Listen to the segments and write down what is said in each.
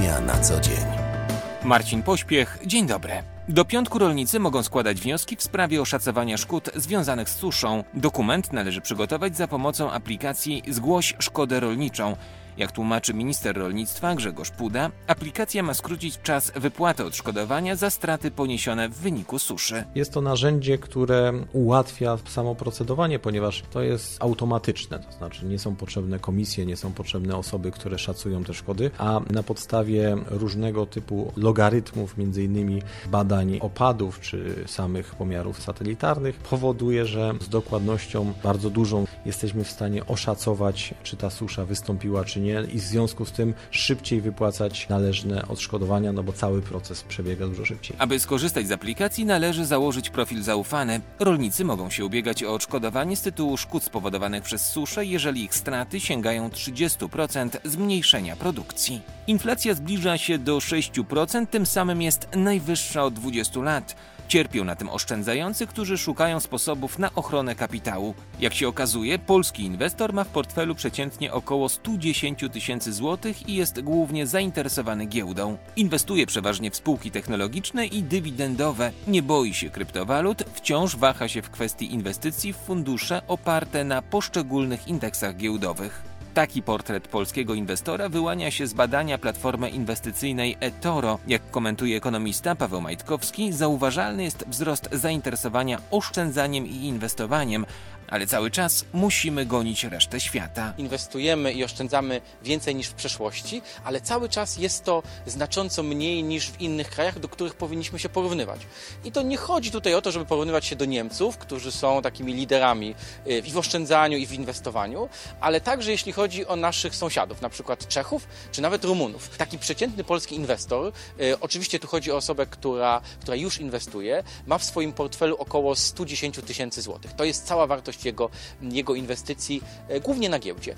Ekonomia na co dzień. Marcin Pośpiech, dzień dobry. Do piątku rolnicy mogą składać wnioski w sprawie oszacowania szkód związanych z suszą. Dokument należy przygotować za pomocą aplikacji Zgłoś szkodę rolniczą. Jak tłumaczy minister rolnictwa Grzegorz Puda, aplikacja ma skrócić czas wypłaty odszkodowania za straty poniesione w wyniku suszy. Jest to narzędzie, które ułatwia samo procedowanie, ponieważ to jest automatyczne, to znaczy nie są potrzebne komisje, nie są potrzebne osoby, które szacują te szkody, a na podstawie różnego typu logarytmów, między innymi badań opadów czy samych pomiarów satelitarnych, powoduje, że z dokładnością bardzo dużą jesteśmy w stanie oszacować, czy ta susza wystąpiła, czy nie, i w związku z tym szybciej wypłacać należne odszkodowania, no bo cały proces przebiega dużo szybciej. Aby skorzystać z aplikacji, należy założyć profil zaufany. Rolnicy mogą się ubiegać o odszkodowanie z tytułu szkód spowodowanych przez suszę, jeżeli ich straty sięgają 30% zmniejszenia produkcji. Inflacja zbliża się do 6%, tym samym jest najwyższa od 20 lat. Cierpią na tym oszczędzający, którzy szukają sposobów na ochronę kapitału. Jak się okazuje, polski inwestor ma w portfelu przeciętnie około 110 tysięcy złotych i jest głównie zainteresowany giełdą. Inwestuje przeważnie w spółki technologiczne i dywidendowe. Nie boi się kryptowalut, wciąż waha się w kwestii inwestycji w fundusze oparte na poszczególnych indeksach giełdowych. Taki portret polskiego inwestora wyłania się z badania platformy inwestycyjnej eToro. Jak komentuje ekonomista Paweł Majtkowski, zauważalny jest wzrost zainteresowania oszczędzaniem i inwestowaniem, ale cały czas musimy gonić resztę świata. Inwestujemy i oszczędzamy więcej niż w przeszłości, ale cały czas jest to znacząco mniej niż w innych krajach, do których powinniśmy się porównywać. I to nie chodzi tutaj o to, żeby porównywać się do Niemców, którzy są takimi liderami i w oszczędzaniu, i w inwestowaniu, ale także jeśli chodzi o naszych sąsiadów, na przykład Czechów, czy nawet Rumunów. Taki przeciętny polski inwestor, oczywiście tu chodzi o osobę, która już inwestuje, ma w swoim portfelu około 110 tysięcy złotych. To jest cała wartość jego inwestycji, głównie na giełdzie.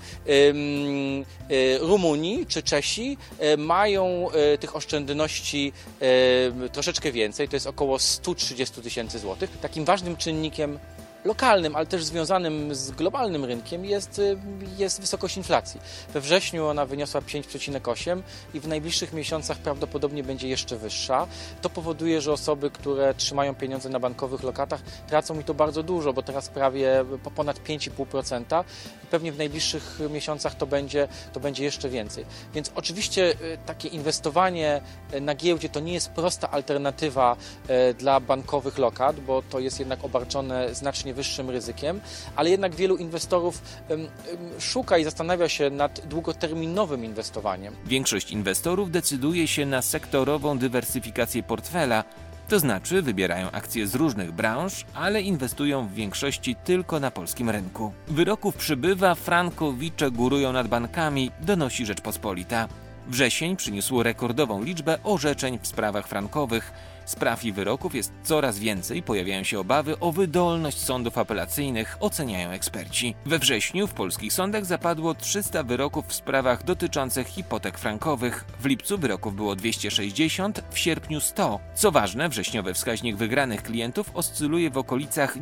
Rumuni czy Czesi mają tych oszczędności troszeczkę więcej, to jest około 130 tysięcy złotych. Takim ważnym czynnikiem lokalnym, ale też związanym z globalnym rynkiem jest wysokość inflacji. We wrześniu ona wyniosła 5,8 i w najbliższych miesiącach prawdopodobnie będzie jeszcze wyższa. To powoduje, że osoby, które trzymają pieniądze na bankowych lokatach, tracą i to bardzo dużo, bo teraz prawie ponad 5,5% i pewnie w najbliższych miesiącach to będzie jeszcze więcej. Więc oczywiście takie inwestowanie na giełdzie to nie jest prosta alternatywa dla bankowych lokat, bo to jest jednak obarczone znacznie wyższym ryzykiem, ale jednak wielu inwestorów szuka i zastanawia się nad długoterminowym inwestowaniem. Większość inwestorów decyduje się na sektorową dywersyfikację portfela, to znaczy wybierają akcje z różnych branż, ale inwestują w większości tylko na polskim rynku. Wyroków przybywa, frankowicze górują nad bankami, donosi Rzeczpospolita. Wrzesień przyniósł rekordową liczbę orzeczeń w sprawach frankowych. Spraw i wyroków jest coraz więcej, pojawiają się obawy o wydolność sądów apelacyjnych, oceniają eksperci. We wrześniu w polskich sądach zapadło 300 wyroków w sprawach dotyczących hipotek frankowych. W lipcu wyroków było 260, w sierpniu 100. Co ważne, wrześniowy wskaźnik wygranych klientów oscyluje w okolicach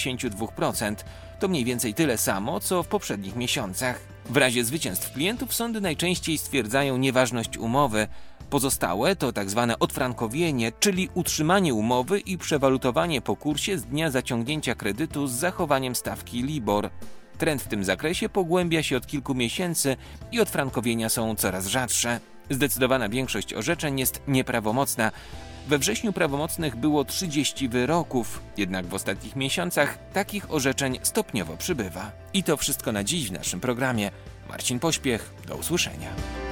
92%. To mniej więcej tyle samo, co w poprzednich miesiącach. W razie zwycięstw klientów sądy najczęściej stwierdzają nieważność umowy. Pozostałe to tzw. odfrankowienie, czyli utrzymanie umowy i przewalutowanie po kursie z dnia zaciągnięcia kredytu z zachowaniem stawki LIBOR. Trend w tym zakresie pogłębia się od kilku miesięcy i odfrankowienia są coraz rzadsze. Zdecydowana większość orzeczeń jest nieprawomocna. We wrześniu prawomocnych było 30 wyroków, jednak w ostatnich miesiącach takich orzeczeń stopniowo przybywa. I to wszystko na dziś w naszym programie. Marcin Pośpiech, do usłyszenia.